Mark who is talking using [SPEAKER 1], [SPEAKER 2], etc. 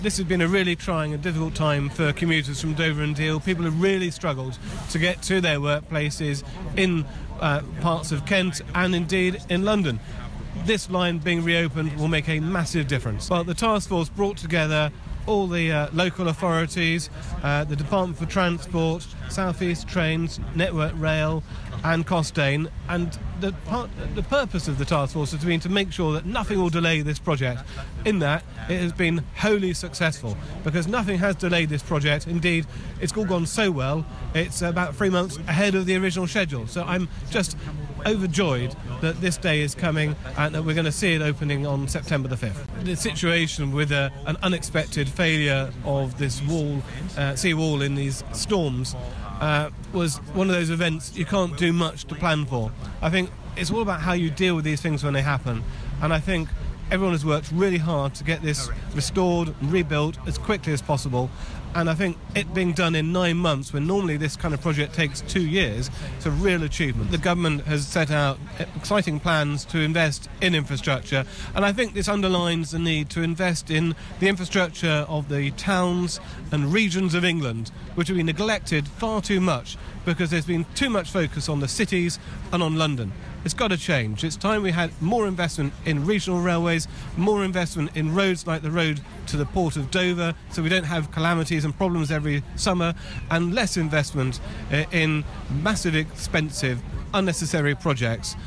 [SPEAKER 1] This has been a really trying and difficult time for commuters from Dover and Deal. People have really struggled to get to their workplaces in parts of Kent and indeed in London. This line being reopened will make a massive difference. Well, the task force brought together all the local authorities, the Department for Transport, South East Trains, Network Rail and Costain, and the purpose of the task force has been to make sure that nothing will delay this project. In that, it has been wholly successful, because nothing has delayed this project. Indeed, it's all gone so well, it's about 3 months ahead of the original schedule. So I'm just overjoyed that this day is coming and that we're going to see it opening on September the 5th. The situation with an unexpected failure of this sea wall in these storms was one of those events you can't do much to plan for. I think it's all about how you deal with these things when they happen, and I think everyone has worked really hard to get this restored and rebuilt as quickly as possible. And I think it being done in 9 months, when normally this kind of project takes 2 years, it's a real achievement. The government has set out exciting plans to invest in infrastructure, and I think this underlines the need to invest in the infrastructure of the towns and regions of England, which have been neglected far too much because there's been too much focus on the cities and on London. It's got to change. It's time we had more investment in regional railways, more investment in roads like the road to the port of Dover, so we don't have calamities and problems every summer, and less investment in massive, expensive, unnecessary projects.